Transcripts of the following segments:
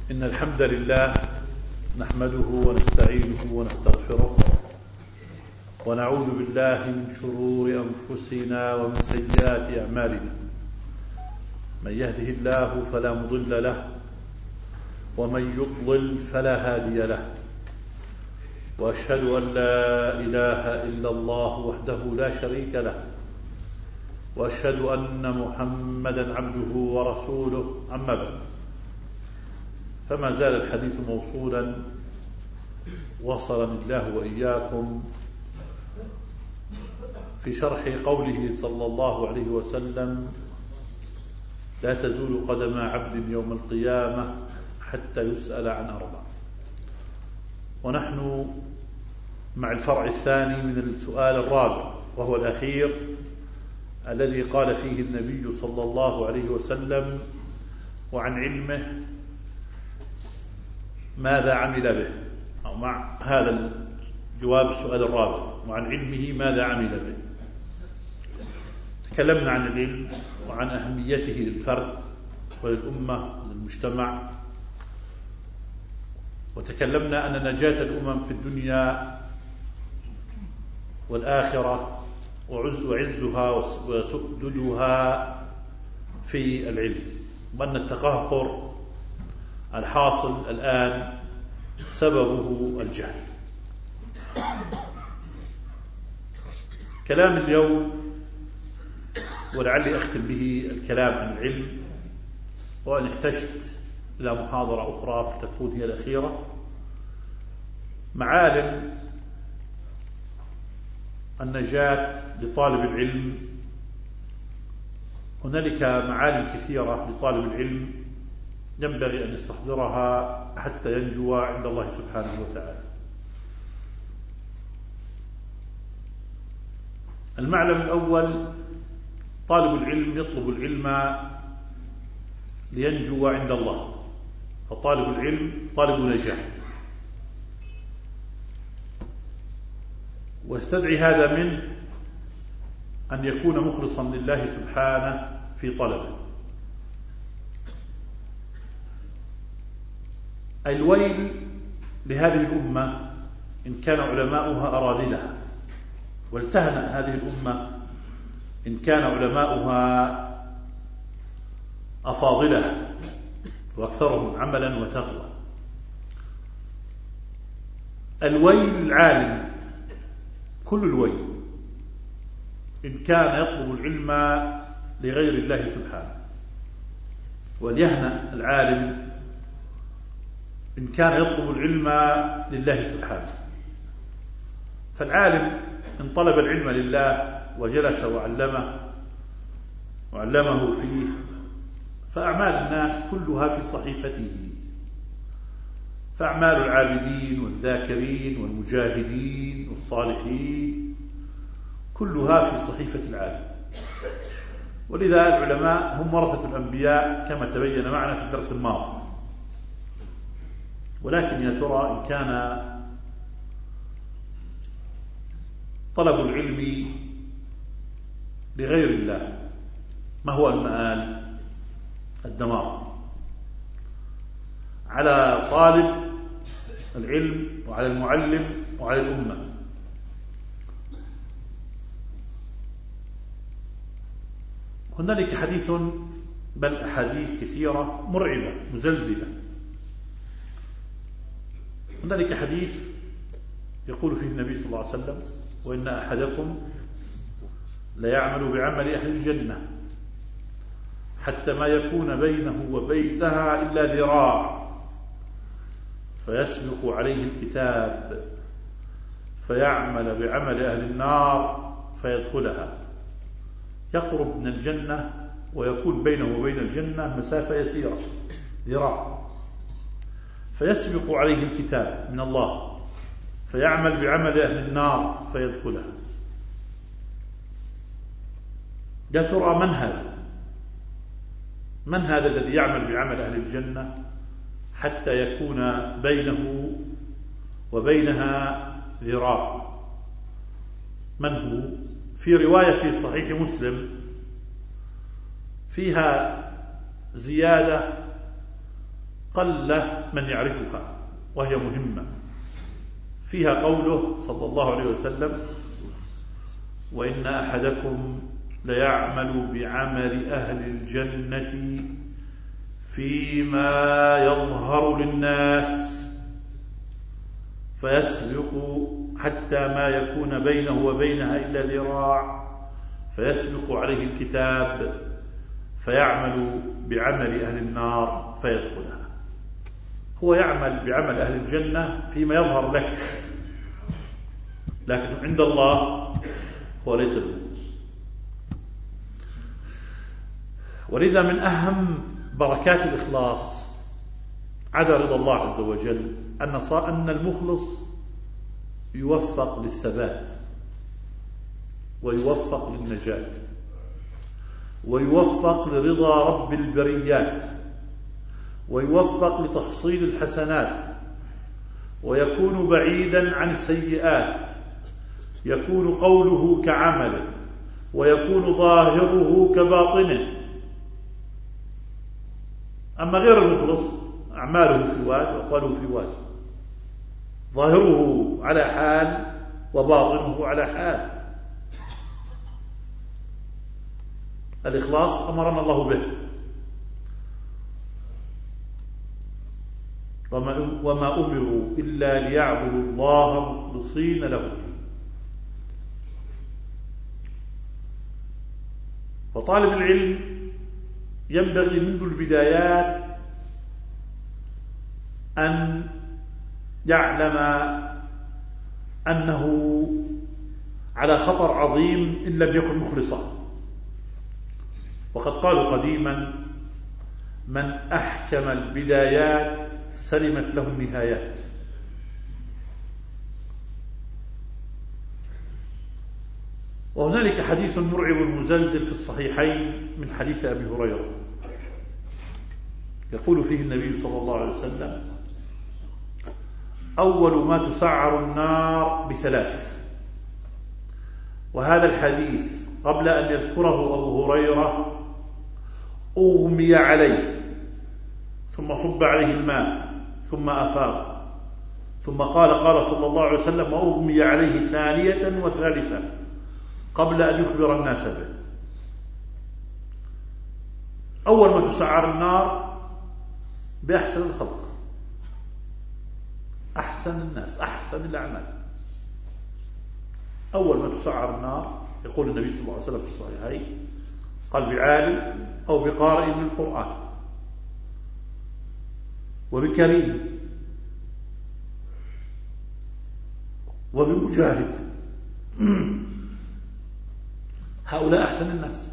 إن الحمد لله نحمده ونستعينه ونستغفره ونعوذ بالله من شرور أنفسنا ومن سيئات أعمالنا. من يهده الله فلا مضل له ومن يضلل فلا هادي له، وأشهد أن لا إله إلا الله وحده لا شريك له، وأشهد أن محمدا عبده ورسوله. أما بعد، فما زال الحديث موصولا، وصلني الله وإياكم في شرح قوله صلى الله عليه وسلم: لا تزول قدم عبد يوم القيامة حتى يسأل عن أربع. ونحن مع الفرع الثاني من السؤال الرابع، وهو الأخير، الذي قال فيه النبي صلى الله عليه وسلم: وعن علمه ماذا عمل به؟ أو مع هذا جواب السؤال الرابع: وعن علمه ماذا عمل به؟ تكلمنا عن العلم وعن أهميته للفرد وللأمة وللمجتمع، وتكلمنا أن نجاة الأمم في الدنيا والآخرة وعزها وسؤددها في العلم، وأن التقهقر الحاصل الآن سببه الجهل. كلام اليوم، ولعلي أختم به الكلام عن العلم، وأن احتجت إلى محاضرة أخرى فتكون هي الأخيرة: معالم النجاة لطالب العلم. هنالك معالم كثيرة لطالب العلم ينبغي أن يستحضرها حتى ينجو عند الله سبحانه وتعالى. المعلم الأول: طالب العلم يطلب العلم لينجو عند الله، فطالب العلم طالب نجاة، واستدعي هذا منه أن يكون مخلصا لله سبحانه في طلبه. الويل لهذه الأمة إن كان علماؤها أراذلها، والتهنأ هذه الأمة إن كان علماؤها أفاضلها وأكثرهم عملا وتقوى. الويل العالم، كل الويل إن كان يطلب العلم لغير الله سبحانه، وليهنأ العالم إن كان يطلب العلم لله سبحانه. فالعالم إن طلب العلم لله وجلس وعلمه فيه، فأعمال الناس كلها في صحيفته، فأعمال العابدين والذاكرين والمجاهدين والصالحين كلها في صحيفة العالم. ولذا العلماء هم ورثة الأنبياء كما تبين معنا في الدرس الماضي. ولكن يا ترى إن كان طلب العلم لغير الله، ما هو المآل؟ الدمار على طالب العلم وعلى المعلم وعلى الأمة. هنالك حديث، بل أحاديث كثيرة مرعبة مزلزلة. هنالك حديث يقول فيه النبي صلى الله عليه وسلم: وإن أحدكم ليعمل بعمل أهل الجنة حتى ما يكون بينه وبينها إلا ذراع، فيسبق عليه الكتاب فيعمل بعمل أهل النار فيدخلها، يقرب من الجنة ويكون بينه وبين الجنة مسافة يسيرة، ذراع، فيسبق عليه الكتاب من الله فيعمل بعمل أهل النار فيدخلها. يا ترى من هذا؟ من هذا الذي يعمل بعمل أهل الجنة حتى يكون بينه وبينها ذراع؟ من هو؟ في رواية في صحيح مسلم فيها زيادة قل من يعرفها وهي مهمة. فيها قوله صلى الله عليه وسلم: وإن أحدكم ليعمل بعمل أهل الجنة فيما يظهر للناس فيسبق حتى ما يكون بينه وبينها إلا ذراع فيسبق عليه الكتاب فيعمل بعمل أهل النار فيدخلها. هو يعمل بعمل أهل الجنة فيما يظهر لك، لكن عند الله هو ليس المخلص. ولذا من أهم بركات الإخلاص عدا رضا الله عز وجل أن المخلص يوفق للثبات ويوفق للنجاة ويوفق لرضا رب البريات ويوفق لتحصيل الحسنات ويكون بعيدا عن السيئات، يكون قوله كعمله ويكون ظاهره كباطنه. أما غير المخلص أعماله في واد وقوله في واد، ظاهره على حال وباطنه على حال. الإخلاص أمرنا الله به، وما أمروا إلا ليعبدوا الله مخلصين له الدين. وطالب العلم ينبغي منذ البدايات أن يعلم أنه على خطر عظيم إن لم يكن مخلصا. وقد قالوا قديما: من أحكم البدايات سلمت له النهايات. وهنالك حديث مرعب مزلزل في الصحيحين من حديث أبي هريرة، يقول فيه النبي صلى الله عليه وسلم: أول ما تسعر النار بثلاث. وهذا الحديث قبل أن يذكره أبو هريرة أغمي عليه ثم صب عليه الماء ثم أفاق، ثم قال صلى الله عليه وسلم: وأغمي عليه ثانية وثالثة قبل أن يخبر الناس به. أول ما تسعر النار بأحسن الخلق، أحسن الناس، أحسن الأعمال. أول ما تسعر النار يقول النبي صلى الله عليه وسلم في الصحيحين: قال بعالم أو بقارئ من القرآن وبكريم وبمجاهد. هؤلاء أحسن الناس،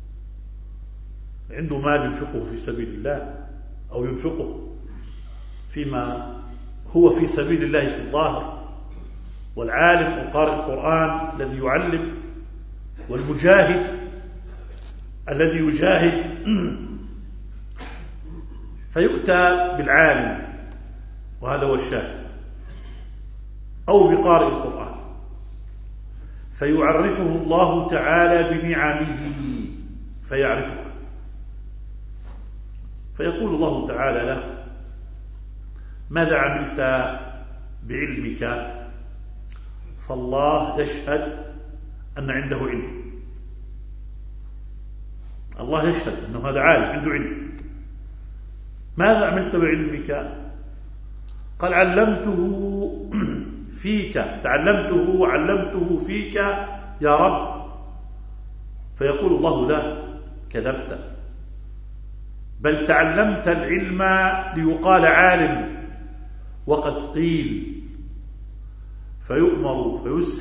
عنده مال ينفقه في سبيل الله أو ينفقه فيما هو في سبيل الله في الظاهر، والعالم أو قارئ القرآن الذي يعلم، والمجاهد الذي يجاهد. فيؤتى بالعالم وهذا هو الشاهد، أو بقارئ القرآن فيعرفه الله تعالى بنعمه فيعرفه، فيقول الله تعالى له: ماذا عملت بعلمك؟ فالله يشهد أن عنده علم، الله يشهد أنه هذا عالم عنده علم. ماذا عملت بعلمك؟ قال: علمته فيك، تعلمته وعلمته فيك يا رب. فيقول الله له: كذبت، بل تعلمت العلم ليقال عالم وقد قيل. فيؤمر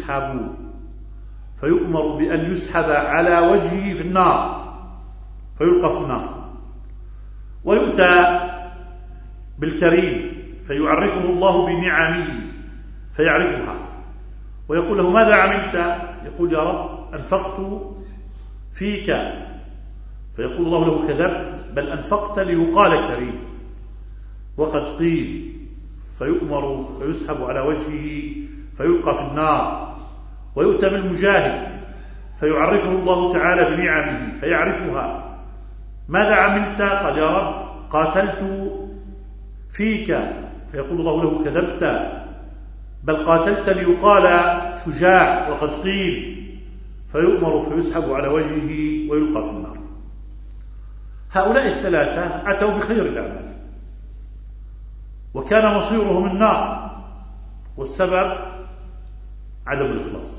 بأن يسحب على وجهه في النار فيلقى في النار. ويؤتى بالكريم فيعرفه الله بنعمه فيعرفها، ويقول له: ماذا عملت؟ يقول: يا رب أنفقت فيك. فيقول الله له: كذبت، بل أنفقت ليقال كريم وقد قيل. فيؤمر فيسحب على وجهه فيلقى في النار. ويؤتى بالمجاهد فيعرفه الله تعالى بنعمه فيعرفها. ماذا عملت؟ قال: يا رب قاتلت فيك فيقول الله له كذبت، بل قاتلت ليقال شجاع وقد قيل، فيؤمر فيسحب على وجهه ويلقى في النار. هؤلاء الثلاثة أتوا بخير الأعمال وكان مصيرهم النار، والسبب عدم الإخلاص.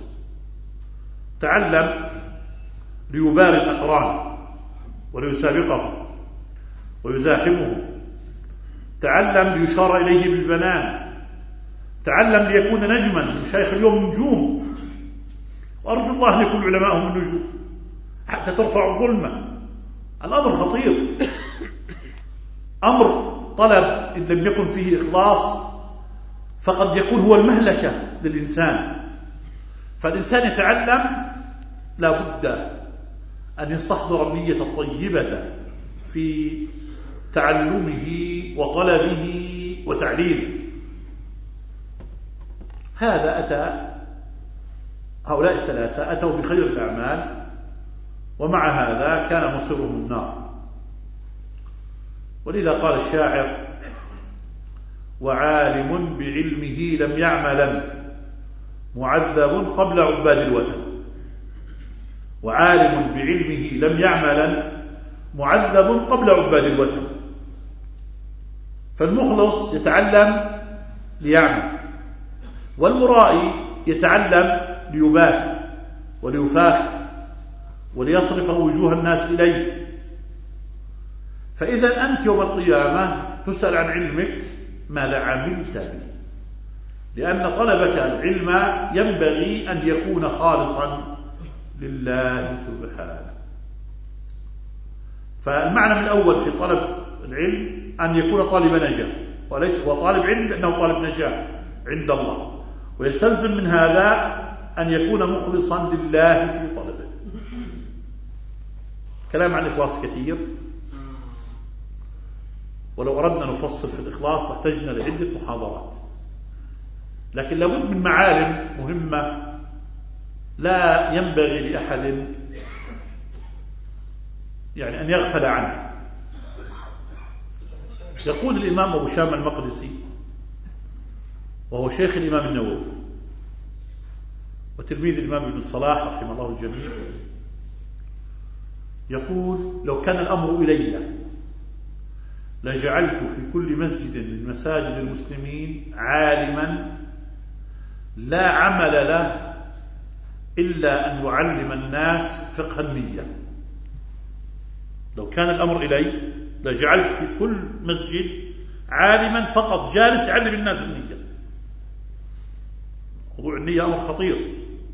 تعلم ليباري الأقران وليسابقهم ويزاحمهم، تعلم ليشار إليه بالبنان، تعلم ليكون نجما. المشايخ اليوم نجوم، وأرجو الله أن يكون علماءهم النجوم حتى ترفع الظلمة. الأمر خطير، أمر طلب إن لم يكن فيه إخلاص فقد يكون هو المهلكة للإنسان. فالإنسان يتعلم لا بد أن يستحضر النية الطيبة في تعلمه وطلبه وتعليمه. هؤلاء الثلاثة أتوا بخير الأعمال، ومع هذا كان مصيرهم النار. ولذا قال الشاعر: وعالم بعلمه لم يعملا معذب قبل عباد الوثن. وعالم بعلمه لم يعملا معذب قبل عباد الوثن. فالمخلص يتعلم ليعمل، والمرائي يتعلم ليبات وليفاخر وليصرف وجوه الناس إليه. فإذا أنت يوم القيامة تسأل عن علمك ماذا عملت به، لأن طلبك العلم ينبغي أن يكون خالصا لله سبحانه. فالمعنى الأول في طلب العلم أن يكون طالب نجاة، وليس هو طالب علم لأنه طالب نجاة عند الله، ويستلزم من هذا أن يكون مخلصا لله في طلبه. كلام عن الإخلاص كثير، ولو أردنا نفصل في الإخلاص لاحتجنا لعدة محاضرات، لكن لابد من معالم مهمة لا ينبغي لأحد أن يغفل عنها. يقول الإمام أبو شامة المقدسي، وهو شيخ الإمام النووي وتلميذ الإمام ابن صلاح رحمه الله الجميع، يقول: لو كان الأمر إلي لجعلت في كل مسجد من مساجد المسلمين عالما لا عمل له إلا أن يعلم الناس فقه النية. لو كان الأمر إلي لجعلت في كل مسجد عالما فقط جالس يعلم الناس النية. موضوع النية أمر خطير.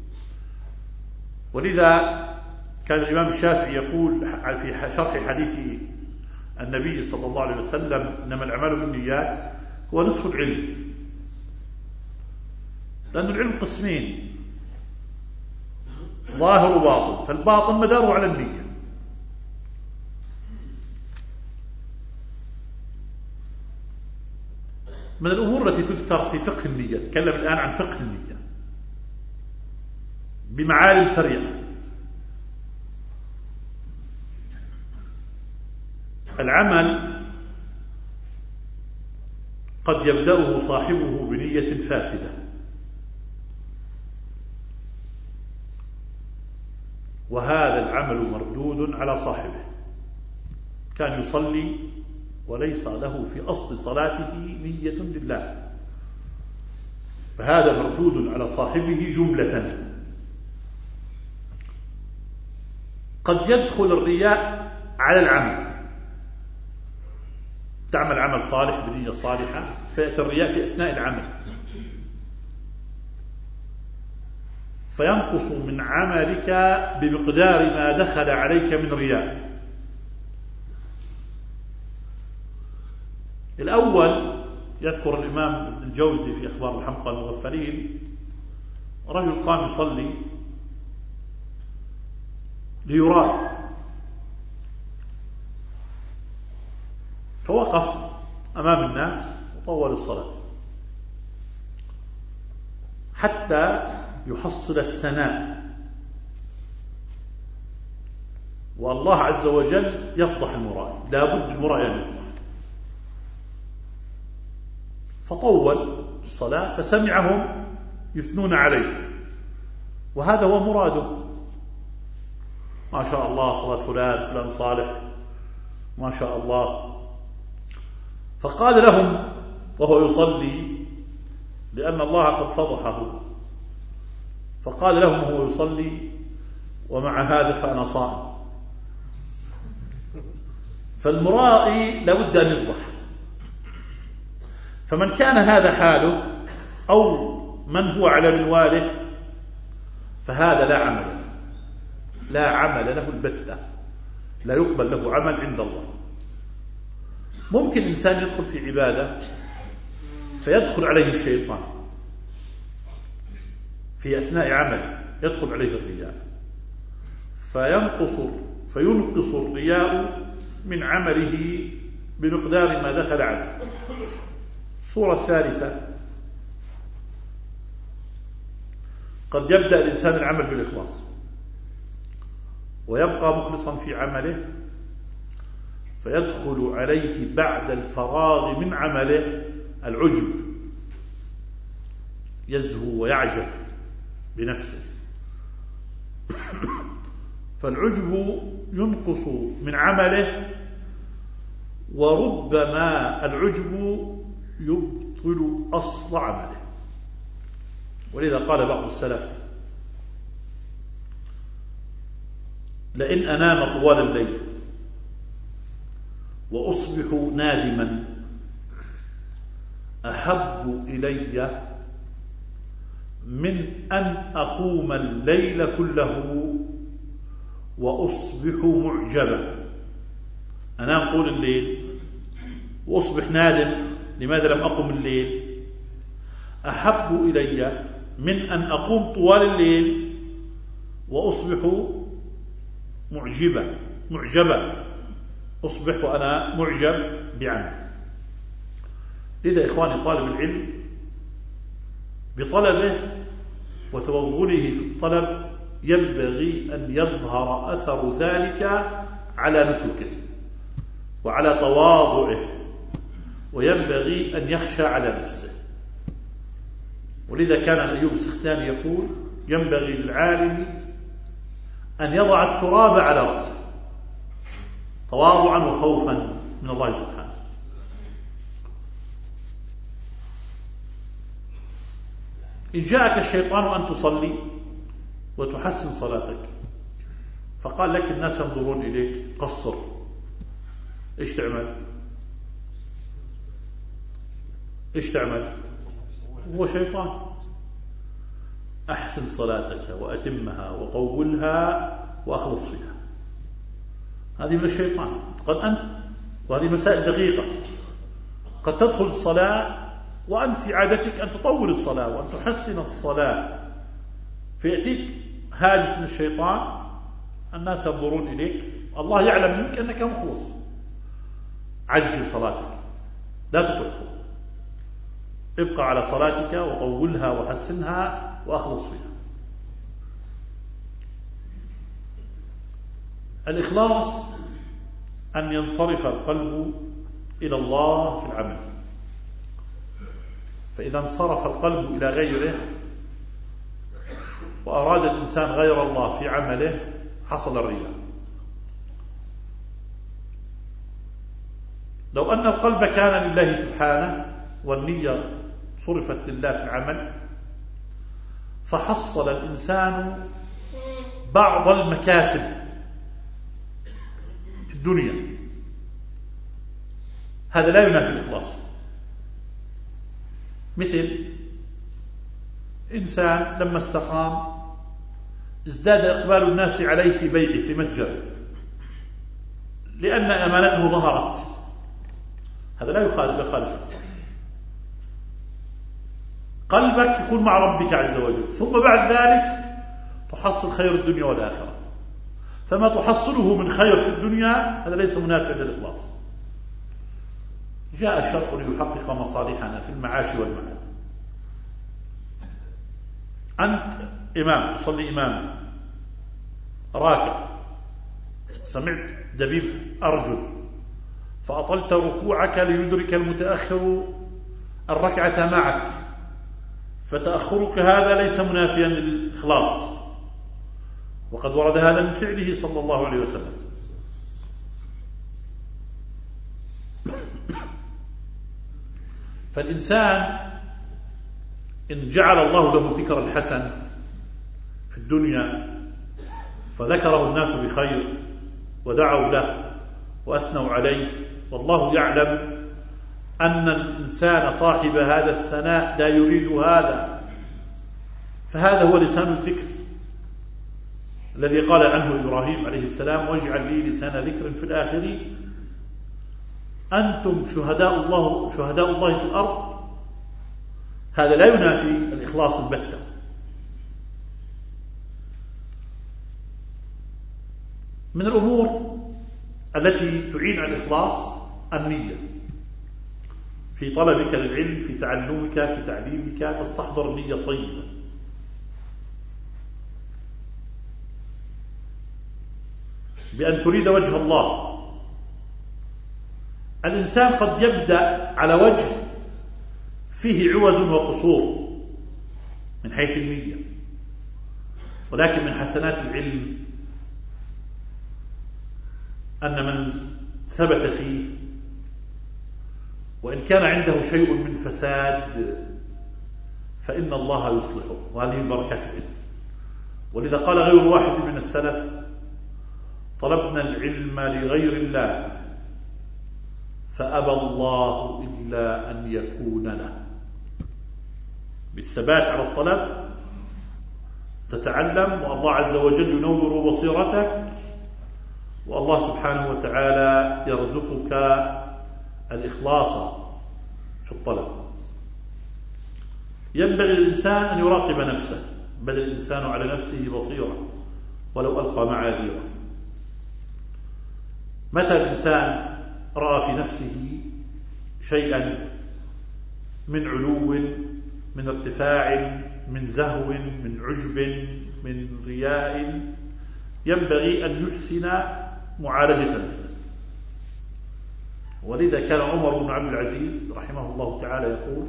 ولذا كان الإمام الشافعي يقول في شرح حديث النبي صلى الله عليه وسلم: إنما الأعمال بالنيات، هو نصف العلم، لأن العلم قسمين: ظاهر وباطن، فالباطن مداره على النية. من الأمور التي تذكر في فقه النية، تكلم الآن عن فقه النية بمعالم سريعة. العمل قد يبدأه صاحبه بنية فاسدة، وهذا العمل مردود على صاحبه. كان يصلي وليس له في أصل صلاته نية لله، فهذا مردود على صاحبه جملة. قد يدخل الرياء على العمل، تعمل عمل صالح بنية صالحة فيأتي الرياء في أثناء العمل فينقص من عملك بمقدار ما دخل عليك من رياء. الأول يذكر الإمام ابن الجوزي في أخبار الحمقى المغفلين: رجل قام يصلي ليراه، فوقف أمام الناس وطول الصلاة حتى يحصل الثناء، والله عز وجل يفضح المرائي. لا بد المرائي أن يفضح. فطول الصلاة فسمعهم يثنون عليه، وهذا هو مراده. ما شاء الله صلاة فلان صالح ما شاء الله. فقال لهم وهو يصلي، لأن الله قد فضحه، فقال لهم وهو يصلي: ومع هذا فأنا صائم. فالمرائي لابد أن يفضح. فمن كان هذا حاله أو من هو على منواله فهذا لا عمل له البتة، لا يقبل له عمل عند الله. ممكن إنسان يدخل في عبادة فيدخل عليه الشيطان في أثناء عمله، يدخل عليه الرياء فينقص الرياء من عمله بمقدار ما دخل عليه. الصورة الثالثة: قد يبدأ الإنسان العمل بالإخلاص ويبقى مخلصا في عمله، فيدخل عليه بعد الفراغ من عمله العجب، يزهو ويعجب بنفسه. فالعجب ينقص من عمله، وربما العجب يبطل أصل عمله. ولذا قال بعض السلف: لئن أنام طوال الليل وأصبح نادما أحب إلي من أن أقوم الليل كله وأصبح معجبا. أنام طول الليل وأصبح نادم لماذا لم أقم الليل، أحب إلي من أن أقوم طوال الليل وأصبح معجبا، أصبح وأنا معجب بعمل. لذا إخواني، طالب العلم بطلبه وتوغله في الطلب ينبغي أن يظهر أثر ذلك على نسكه وعلى تواضعه، وينبغي أن يخشى على نفسه. ولذا كان أيوب السختياني يقول: ينبغي للعالم أن يضع التراب على رأسه تواضعا وخوفا من الله سبحانه. إن جاءك الشيطان وأن تصلي وتحسن صلاتك فقال لك الناس ينظرون إليك، قصر، إيش تعمل؟ هو شيطان. أحسن صلاتك وأتمها وطولها وأخلص فيها. هذه من الشيطان. قد أنت، وهذه مسائل دقيقة، قد تدخل الصلاة وأنت في عادتك أن تطول الصلاة وأن تحسن الصلاة، فيأتيك هاجس من الشيطان، الناس ينظرون إليك، الله يعلم منك أنك مخلص. عجل صلاتك، لا تطلقها، ابقى على صلاتك وطولها وحسنها وأخلص فيها. الإخلاص أن ينصرف القلب إلى الله في العمل، فإذا انصرف القلب إلى غيره وأراد الإنسان غير الله في عمله حصل الرياء. لو أن القلب كان لله سبحانه والنية صرفت لله في العمل فحصل الإنسان بعض المكاسب في الدنيا، هذا لا ينافي الإخلاص. مثل إنسان لما استقام ازداد إقبال الناس عليه في بيعه في متجره لأن أمانته ظهرت، هذا لا يخالف الإخلاص. قلبك يكون مع ربك عز وجل، ثم بعد ذلك تحصل خير الدنيا والآخرة، فما تحصله من خير في الدنيا هذا ليس منافع للإخلاص. جاء الشرع ليحقق مصالحنا في المعاش والمعاد. أنت إمام تصلي إماما راكع، سمعت دبيب أرجل فأطلت ركوعك ليدرك المتأخر الركعة معك، فتأخرك هذا ليس منافيا للإخلاص، وقد ورد هذا من فعله صلى الله عليه وسلم. فالإنسان إن جعل الله له الذكر الحسن في الدنيا فذكره الناس بخير ودعوا له وأثنوا عليه، والله يعلم أن الإنسان صاحب هذا الثناء لا يريد هذا، فهذا هو لسان الذكر الذي قال عنه إبراهيم عليه السلام: واجعل لي لسان ذكر في الآخرين. أنتم شهداء الله في الأرض، هذا لا ينافي الإخلاص البتة. من الأمور التي تعين على الإخلاص النية في طلبك للعلم، في تعلمك، في تعليمك، تستحضر النية الطيبة. بأن تريد وجه الله. الإنسان قد يبدأ على وجه فيه عوج وقصور من حيث النية، ولكن من حسنات العلم أن من ثبت فيه وإن كان عنده شيء من فساد فإن الله يصلحه، وهذه من بركات العلم. ولذا قال غير واحد من السلف: طلبنا العلم لغير الله فأبى الله إلا أن يكون له. بالثبات على الطلب تتعلم، والله عز وجل ينور بصيرتك، والله سبحانه وتعالى يرزقك الإخلاص في الطلب. ينبغي للإنسان أن يراقب نفسه، بل الإنسان على نفسه بصيرة ولو ألقى معاذيره. متى الإنسان رأى في نفسه شيئا من علو، من ارتفاع، من زهو، من عجب، من رياء، ينبغي أن يحسن معالجة نفسه. ولذا كان عمر بن عبد العزيز رحمه الله تعالى يقول: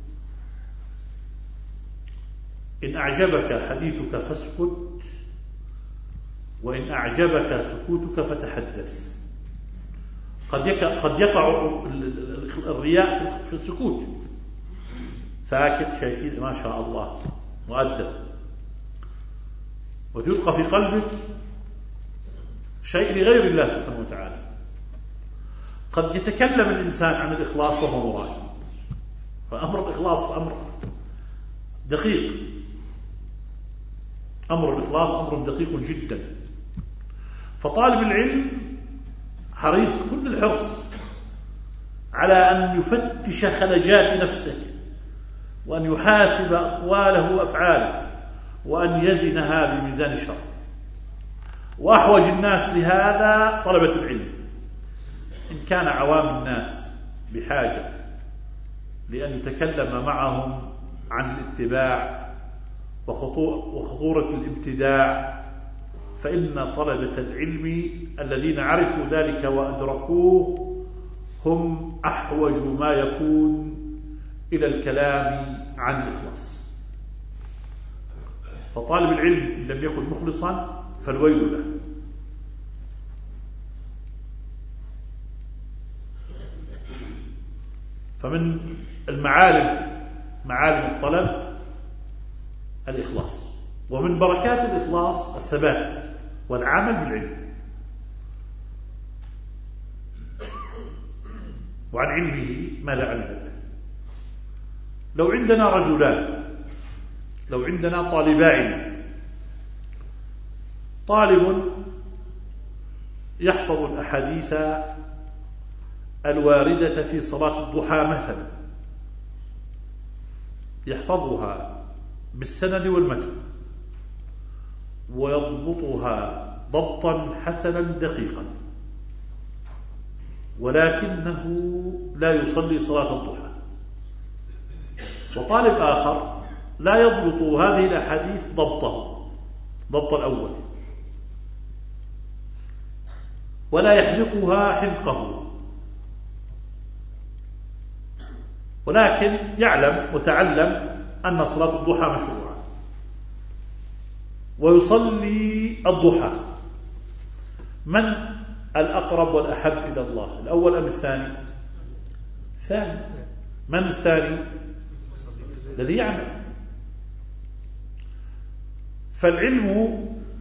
إن أعجبك حديثك فاسكت، وإن أعجبك سكوتك فتحدث. قد يقع الرياء في السكوت، ساكت شايفين ما شاء الله مؤدب، وتبقى في قلبك شيء لغير الله سبحانه وتعالى. قد يتكلم الإنسان عن الإخلاص وهو مرائي، فأمر الإخلاص أمر دقيق، أمر الإخلاص أمر دقيق جدا. فطالب العلم حريص كل الحرص على أن يفتش خلجات نفسه، وأن يحاسب أقواله وأفعاله، وأن يزنها بميزان الشرع. وأحوج الناس لهذا طلبة العلم. إن كان عوام الناس بحاجة لأن يتكلم معهم عن الاتباع وخطورة الابتداع، فإن طلبة العلم الذين عرفوا ذلك وأدركوه هم أحوج ما يكون إلى الكلام عن الإخلاص. فطالب العلم إن لم يكن مخلصا فالويل له. فمن معالم الطلب الإخلاص، ومن بركات الإخلاص الثبات والعمل بالعلم. وعن علمه ماذا عمل به؟ لو عندنا رجلان، لو عندنا طالبا علم، طالب يحفظ الأحاديث الواردة في صلاة الضحى مثلا، يحفظها بالسند والمتن ويضبطها ضبطا حسنا دقيقا، ولكنه لا يصلي صلاة الضحى. وطالب آخر لا يضبط هذه الأحاديث ضبط الأول، ولا يحذقها حذقه، ولكن يعلم وتعلم أن صلاة الضحى مشروعة ويصلي الضحى. من الأقرب والأحب إلى الله، الأول أم الثاني؟ الثاني. من الثاني؟ الذي يعمل. فالعلم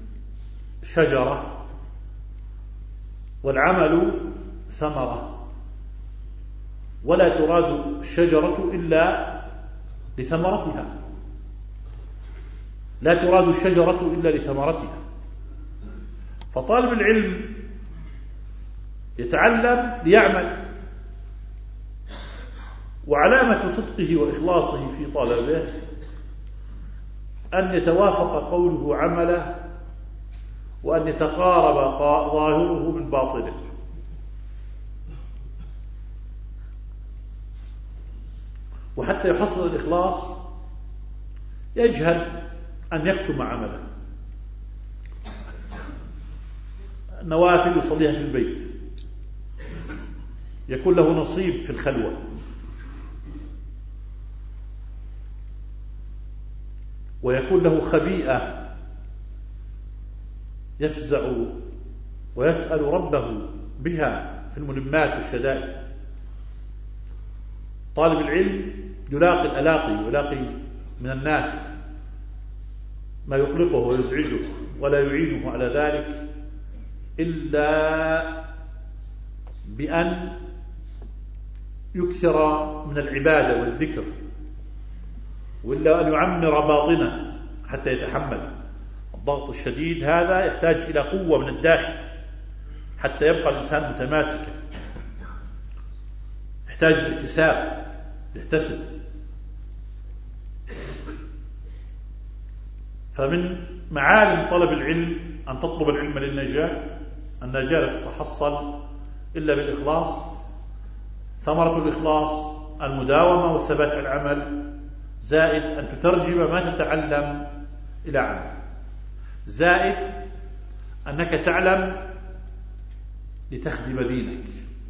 شجرة والعمل ثمرة، ولا تراد الشجرة إلا لثمرتها، لا تراد الشجرة إلا لثمرتها. فطالب العلم يتعلم ليعمل، وعلامة صدقه وإخلاصه في طلبه أن يتوافق قوله عمله، وأن يتقارب ظاهره من باطنه. وحتى يحصل الإخلاص يجهل أن يكتم عمله. النوافل يصليها في البيت، يكون له نصيب في الخلوة، ويكون له خبيئة يفزع ويسأل ربه بها في الملمات والشدائد. طالب العلم يلاقي الألاقي، يلاقي من الناس ما يقلقه ويزعجه، ولا يعينه على ذلك إلا بأن يكثر من العبادة والذكر، وإلا أن يعمر باطنه حتى يتحمل الضغط الشديد. هذا يحتاج إلى قوة من الداخل حتى يبقى الإنسان متماسكا، يحتاج الاكتساب، يحتسب. فمن معالم طلب العلم أن تطلب العلم للنجاة. النجاة لا تتحصل إلا بالإخلاص. ثمرة الإخلاص المداومة والثبات على العمل، زائد أن تترجم ما تتعلم إلى عمل، زائد أنك تعلم لتخدم دينك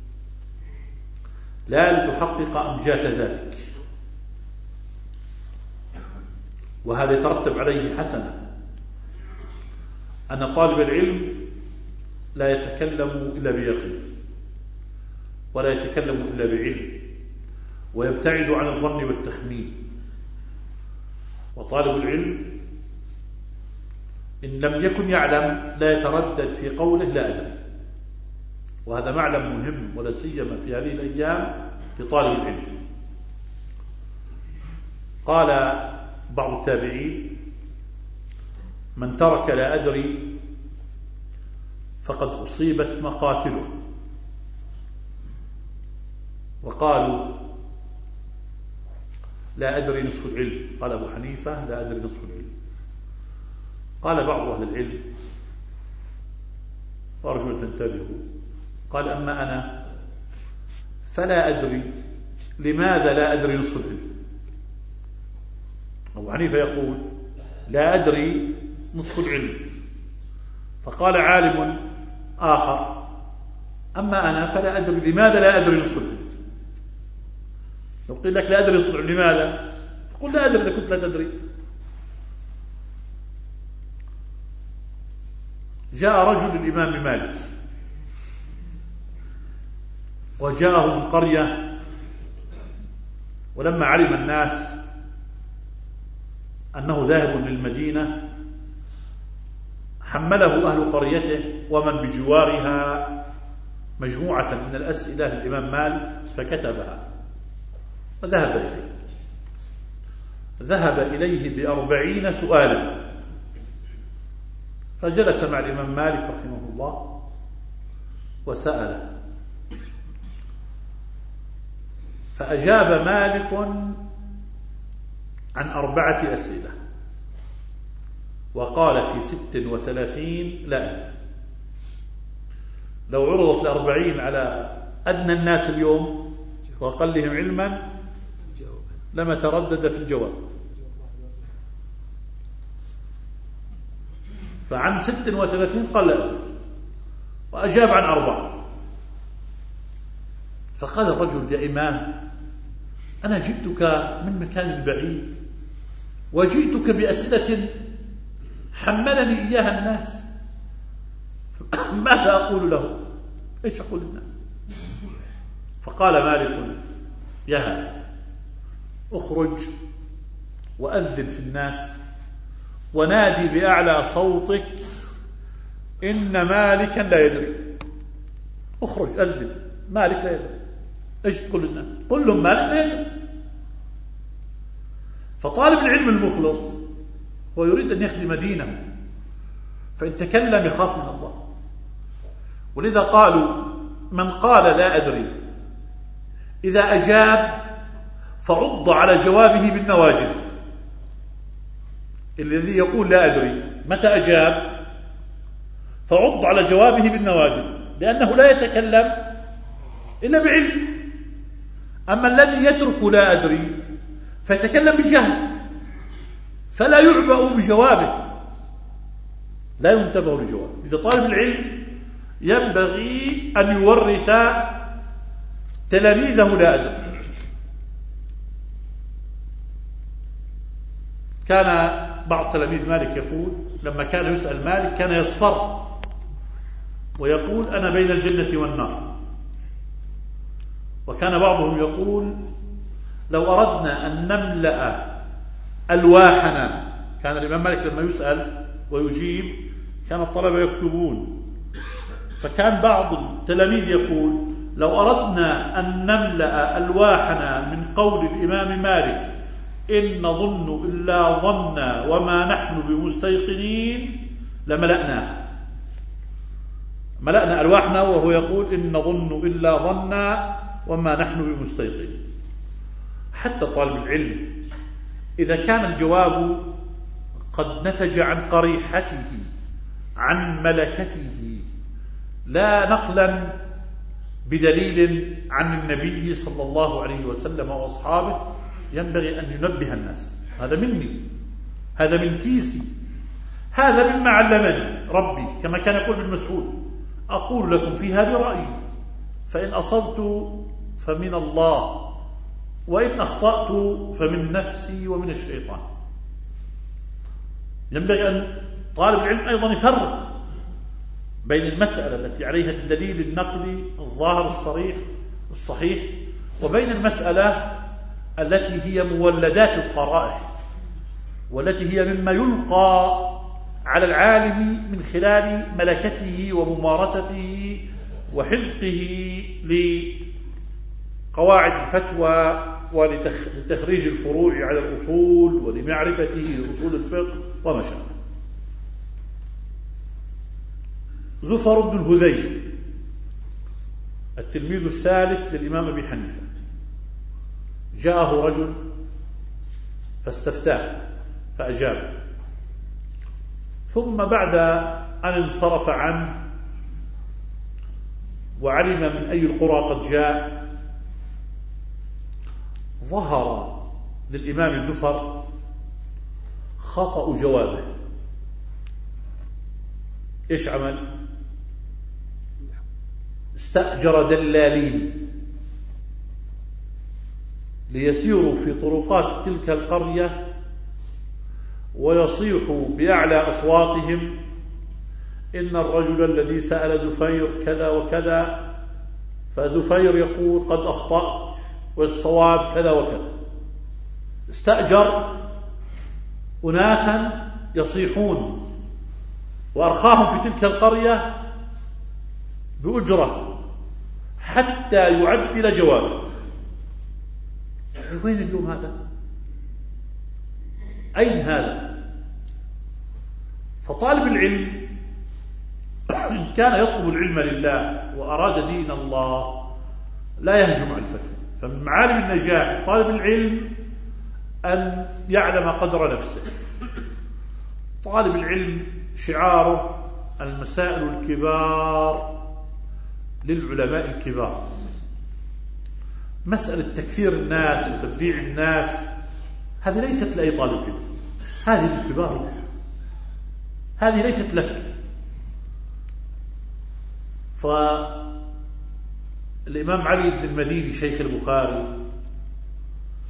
لا لتحقق أمجاد ذاتك. وهذا يترتب عليه حسنة، أن طالب العلم لا يتكلم إلا بيقين، ولا يتكلم إلا بعلم، ويبتعد عن الظن والتخمين. وطالب العلم إن لم يكن يعلم لا يتردد في قوله لا أدري، وهذا معلم مهم ولا سيما في هذه الأيام لطالب العلم. قال بعض التابعين: من ترك لا أدري فقد أصيبت مقاتله. وقالوا: لا أدري نصف العلم. قال أبو حنيفة: لا أدري نصف العلم. قال بعض أهل العلم، وأرجو أن تنتبهوا، قال: أما أنا فلا أدري. لماذا لا أدري نصف العلم؟ أبو حنيفة يقول: لا أدري نصف العلم. فقال عالم آخر: أما أنا فلا أدري. لماذا لا أدري نصف العلم؟ لو قيل لك لا أدري نصف العلم لماذا؟ تقول: لا أدري إذا كنت لا تدري. جاء رجل للإمام مالك، وجاءه من قرية، ولما علم الناس أنه ذاهب للمدينة حمله أهل قريته ومن بجوارها مجموعة من الأسئلة للإمام مالك، فكتبها وذهب إليه. ذهب إليه ب40 سؤالا، فجلس مع الإمام مالك رحمه الله وسأله، فأجاب مالك عن 4 أسئلة، وقال في 36 لا أدري. لو عرضت 40 على أدنى الناس اليوم وأقلهم علما لما تردد في الجواب. فعن 36 قال لا أدري، وأجاب عن 4. فقال الرجل: يا إمام، أنا جئتك من مكان بعيد وجئتك بأسئلة حملني إياها الناس، ماذا أقول له؟ إيش أقول للناس؟ فقال مالك: يا اخرج وأذن في الناس ونادي بأعلى صوتك إن مالكا لا يدري. اخرج أذن مالك لا يدري. إيش تقول للناس؟ قل لهم مالك لا يدري. فطالب العلم المخلص هو يريد أن يخدم دينه، فإن تكلم يخاف من الله. ولذا قالوا: من قال لا أدري إذا أجاب فعض على جوابه بالنواجذ. الذي يقول لا أدري متى أجاب فعض على جوابه بالنواجذ، لأنه لا يتكلم إلا بعلم. أما الذي يترك لا أدري فيتكلم بجهل، فلا يعبأ بجوابه، لا ينتبه لجوابه. إذا طالب العلم ينبغي أن يورث تلاميذه لا أدري. كان بعض تلاميذ مالك يقول لما كان يسأل مالك كان يصفر ويقول: أنا بين الجنة والنار. وكان بعضهم يقول: لو أردنا أن نملأ ألواحنا، كان الإمام مالك لما يسأل ويجيب كان الطلبة يكتبون، فكان بعض التلاميذ يقول: لو أردنا أن نملأ ألواحنا من قول الإمام مالك إن نظن إلا ظنا وما نحن بمستيقنين لملأنا ألواحنا، وهو يقول إن نظن إلا ظنا وما نحن بمستيقنين. حتى طالب العلم إذا كان الجواب قد نتج عن قريحته عن ملكته لا نقلا بدليل عن النبي صلى الله عليه وسلم وأصحابه، ينبغي أن ينبه الناس: هذا مني، هذا من كيسي، هذا مما علمني ربي، كما كان يقول ابن مسعود: أقول لكم فيها برأيي، فإن أصبت فمن الله، وإن أخطأت فمن نفسي ومن الشيطان. ينبغي أن طالب العلم أيضا يفرق بين المسألة التي عليها الدليل النقلي الظاهر الصريح الصحيح، وبين المسألة التي هي مولدات القرائح، والتي هي مما يلقى على العالم من خلال ملكته وممارسته وحفظه لقواعد الفتوى ولتخريج الفروع على الأصول ولمعرفته لأصول الفقه وما شابه. زفر بن الهذيل التلميذ الثالث للإمام أبي حنيفة، جاءه رجل فاستفتاه فأجاب، ثم بعد أن انصرف عنه وعلم من أي القرى قد جاء، ظهر للإمام زفر خطأ جوابه. إيش عمل؟ استأجر دلالين ليسيروا في طرقات تلك القرية ويصيحوا بأعلى أصواتهم: إن الرجل الذي سأل زفير كذا وكذا، فزفير يقول قد أخطأت والصواب كذا وكذا. استأجر أناسا يصيحون وأرخاهم في تلك القرية بأجرة حتى يعدل جوابه. وين اليوم هذا؟ أين هذا؟ فطالب العلم إن كان يطلب العلم لله وأراد دين الله لا يهجم على الفتوى. فمن معالم النجاح طالب العلم أن يعلم قدر نفسه. طالب العلم شعاره المسائل الكبار للعلماء الكبار. مسألة تكفير الناس وتبديع الناس هذه ليست لأي طالب علم، هذه للكبار، هذه ليست لك. فالإمام علي بن المديني شيخ البخاري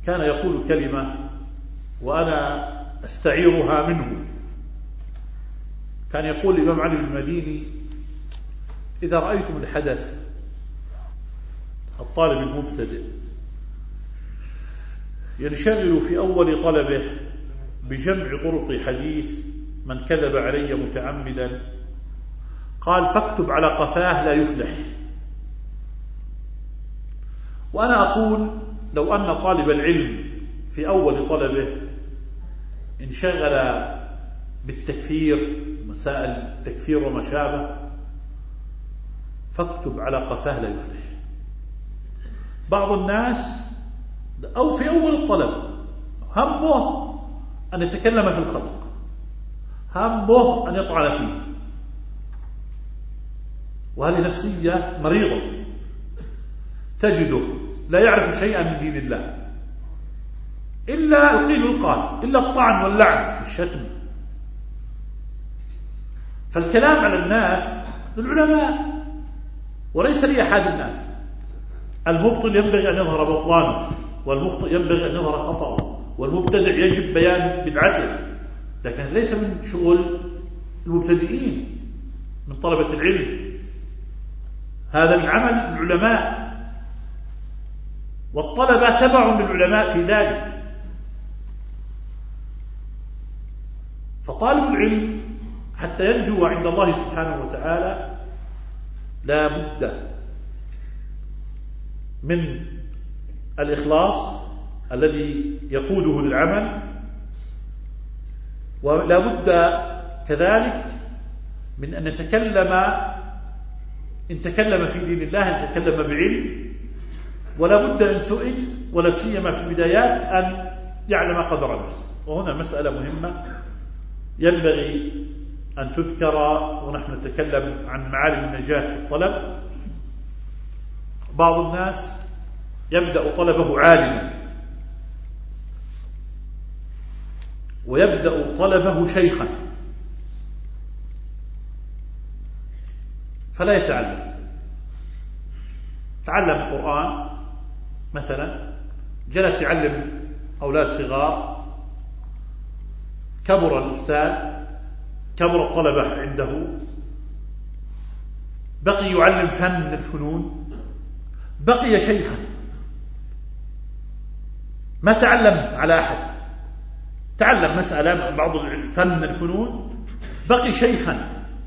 كان يقول كلمة وأنا أستعيرها منه. كان يقول الإمام علي بن المديني: إذا رأيتم الحدث الطالب المبتدئ ينشغل في أول طلبه بجمع طرق حديث من كذب علي متعمدا، قال: فاكتب على قفاه لا يفلح. وأنا أقول: لو أن طالب العلم في أول طلبه انشغل بالتكفير، مسائل التكفير وما شابه، فاكتب على قفاه لا يفلح. بعض الناس أو في أول الطلب همه أن يتكلم في الخلق، همه أن يطعن فيه، وهذه نفسية مريضة. تجده لا يعرف شيئا من دين الله إلا القيل والقال، إلا الطعن واللعن والشتم. فالكلام على الناس للعلماء وليس لأحد الناس. المبطل ينبغي أن يظهر بطلانه، والمخطئ ينبغي أن يظهر خطأه، والمبتدع يجب بيان بدعته، لكن ليس من شغل المبتدئين من طلبة العلم. هذا من عمل العلماء، والطلبة تبع للعلماء في ذلك. فطالب العلم حتى ينجو عند الله سبحانه وتعالى لا بد من الإخلاص الذي يقوده للعمل، ولا بد كذلك من أن يتكلم، إن تكلم في دين الله أن يتكلم بعلم، ولا بد أن سئل ولا سيما في البدايات أن يعلم قدر نفسه. وهنا مسألة مهمة ينبغي أن تذكر ونحن نتكلم عن معالم النجاة في الطلب. بعض الناس يبدأ طلبه عالما، ويبدأ طلبه شيخا، فلا يتعلم. تعلم القرآن مثلا، جلس يعلم أولاد صغار، كبر الأستاذ، كبر الطلبة عنده، بقي يعلم فن من الفنون، بقي شيخا، ما تعلم على أحد، تعلم مسألة بعض الفن من الفنون، بقي شيخا.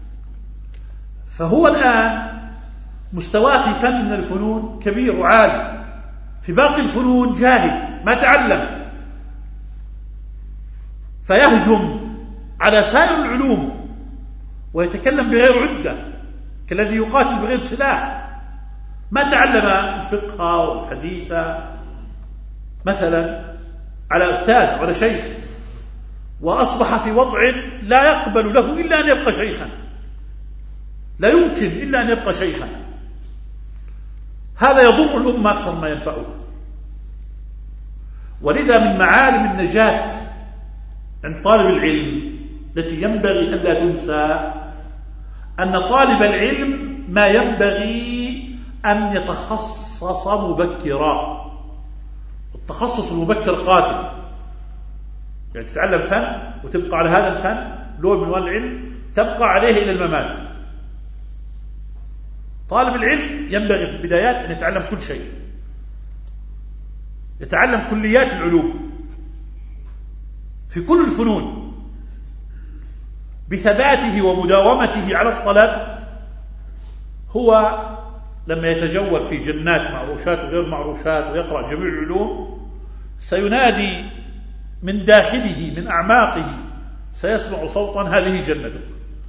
فهو الآن مستواه في فن من الفنون كبير وعالي، في باقي الفنون جاهل ما تعلم، فيهجم على سائر العلوم ويتكلم بغير عدة كالذي يقاتل بغير سلاح. ما تعلم الفقه والحديث مثلا على أستاذ ولا شيخ، وأصبح في وضع لا يقبل له إلا أن يبقى شيخا، لا يمكن إلا أن يبقى شيخا. هذا يضر الأمة أكثر ما ينفعها. ولذا من معالم النجاة عند طالب العلم التي ينبغي ألا تنسى أن طالب العلم ما ينبغي أن يتخصص مبكرا. التخصص المبكر قاتل، يعني تتعلم فن وتبقى على هذا الفن لون من العلم تبقى عليه إلى الممات. طالب العلم ينبغي في البدايات أن يتعلم كل شيء، يتعلم كليات العلوم في كل الفنون، بثباته ومداومته على الطلب. هو لما يتجول في جنات معروشات وغير معروشات ويقرأ جميع العلوم سينادي من داخله من أعماقه، سيسمع صوتا هذه جنته.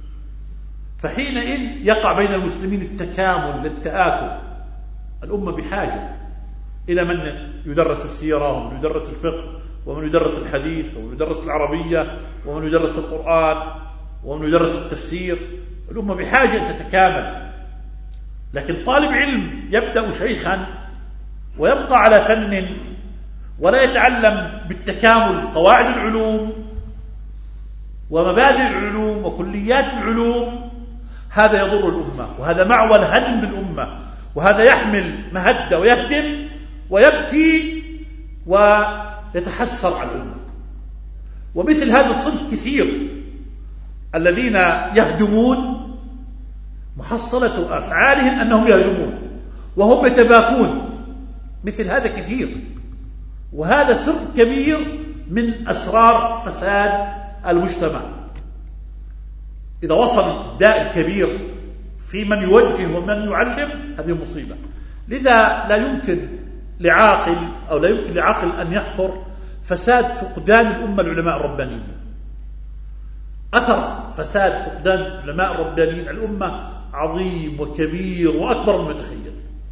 فحينئذ يقع بين المسلمين التكامل للتآكل. الأمة بحاجة إلى من يدرس السيرة، ومن يدرس الفقه، ومن يدرس الحديث، ومن يدرس العربية، ومن يدرس القرآن، ومن يدرس التفسير. الأمة بحاجة أن تتكامل. لكن طالب علم يبدأ شيخا ويبقى على فن ولا يتعلم بالتكامل قواعد العلوم ومبادئ العلوم وكليات العلوم، هذا يضر الأمة، وهذا معول هدم بالأمة، وهذا يحمل مهدة ويهدم ويبكي ويتحسر على الأمة. ومثل هذا الصنف كثير الذين يهدمون، محصلة أفعالهم أنهم يهدمون وهم يتباكون، مثل هذا كثير. وهذا سر كبير من أسرار فساد المجتمع. إذا وصل الداء الكبير في من يوجه ومن يعلم، هذه مصيبة. لذا لا يمكن لعاقل أن يحفر فساد فقدان الأمة العلماء الربانيين. أثر فساد فقدان العلماء الربانيين الأمة عظيم وكبير وأكبر من يتخيل.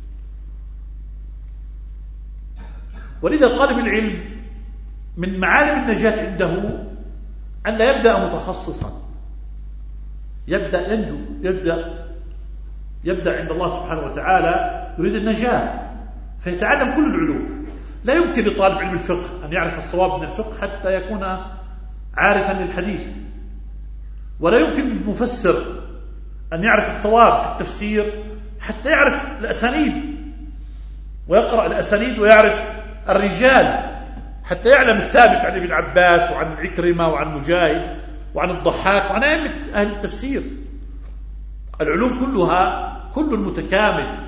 ولذا طالب العلم من معالم النجاة عنده أن لا يبدأ متخصصا، يبدأ ينجو، يبدأ عند الله سبحانه وتعالى يريد النجاة فيتعلم كل العلوم. لا يمكن لطالب علم الفقه أن يعرف الصواب من الفقه حتى يكون عارفا للحديث، ولا يمكن للمفسر أن يعرف الصواب في التفسير حتى يعرف الأسانيد ويقرأ الأسانيد ويعرف الرجال حتى يعلم الثابت عن ابن عباس وعن عكرمة وعن مجاهد وعن الضحاك وعن أئمة أهل التفسير. العلوم كل متكامل.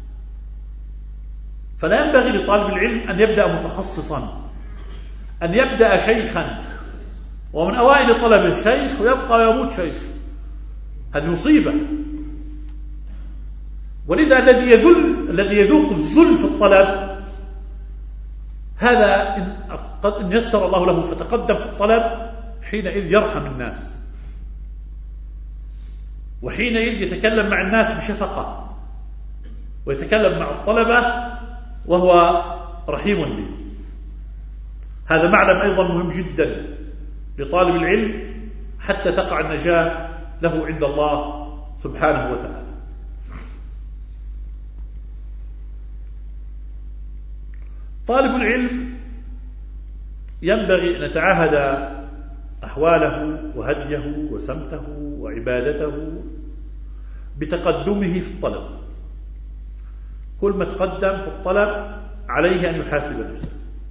فلا ينبغي لطالب العلم أن يبدأ متخصصا، أن يبدأ شيخا ومن أوائل طلبه شيخ ويبقى ويموت شيخ، هذه مصيبة. ولذا الذي يذوق الذل في الطلب هذا إن يسر الله له فتقدم في الطلب حينئذ يرحم الناس، وحينئذ يتكلم مع الناس بشفقة، ويتكلم مع الطلبة وهو رحيم به. هذا معلم أيضا مهم جدا لطالب العلم حتى تقع النجاة له عند الله سبحانه وتعالى. طالب العلم ينبغي أن يتعاهد أحواله وهديه وسمته وعبادته بتقدمه في الطلب. كل ما تقدم في الطلب عليه أن يحاسب نفسه.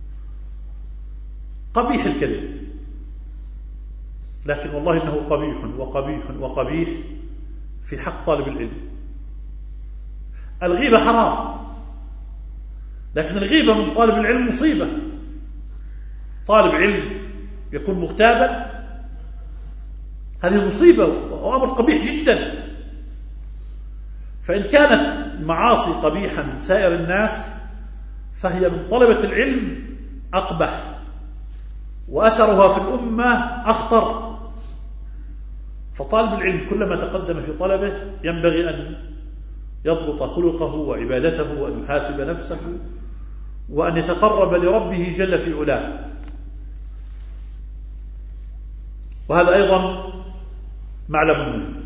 قبيح الكذب، لكن والله إنه قبيح وقبيح وقبيح في حق طالب العلم. الغيبة حرام، لكن الغيبة من طالب العلم مصيبة. طالب علم يكون مغتابا، هذه مصيبة وأمر قبيح جدا. فإن كانت المعاصي قبيحة من سائر الناس فهي من طلبة العلم أقبح، وأثرها في الأمة أخطر. فطالب العلم كلما تقدم في طلبه ينبغي أن يضبط خلقه وعبادته وأن يحاسب نفسه وأن يتقرب لربه جل في علاه. وهذا أيضا معلم مهم.